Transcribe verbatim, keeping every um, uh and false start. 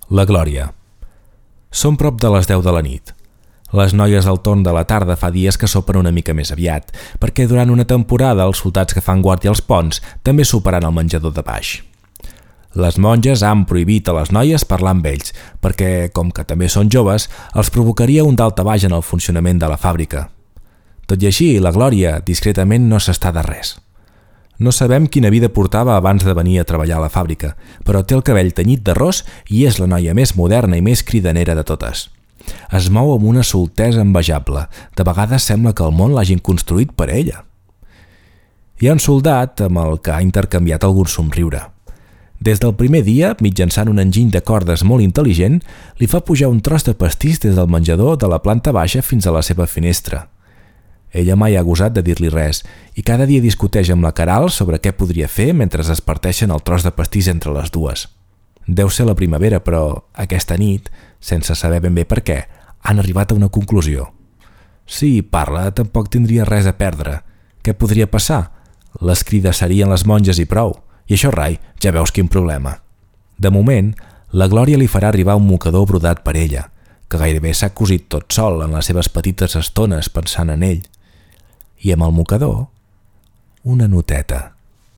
La Glòria. Són prop de les deu de la nit. Les noies al torn de la tarda fa dies que sopen una mica més aviat, perquè durant una temporada els soldats que fan guàrdia als ponts també soparan al menjador de baix. Les monges han prohibit a les noies parlar amb ells, perquè, com que també són joves, els provocaria un daltabaix en el funcionament de la fàbrica. Tot i així, la Glòria, discretament, no s'està de res. No sabem quina vida portava abans de venir a treballar a la fàbrica, però té el cabell tenyit de ros i és la noia més moderna i més cridanera de totes. Es mou amb una soltesa envejable. De vegades sembla que el món l'hagin construït per a ella. Hi ha un soldat amb el que ha intercanviat algun somriure. Des del primer dia, mitjançant un enginy de cordes molt intel·ligent, li fa pujar un tros de pastís des del menjador de la planta baixa fins a la seva finestra. Ella mai ha gosat de dir-li res i cada dia discuteix amb la Caral sobre què podria fer mentre es parteixen el tros de pastís entre les dues. Deu ser la primavera, però aquesta nit, sense saber ben bé per què, han arribat a una conclusió. Si parla, tampoc tindria res a perdre. Què podria passar? Les crides serien les monges i prou. I això, rai, ja veus quin problema. De moment, la Glòria li farà arribar un mocador brodat per ella, que gairebé s'ha cosit tot sol en les seves petites estones pensant en ell. I amb el mocador, una noteta.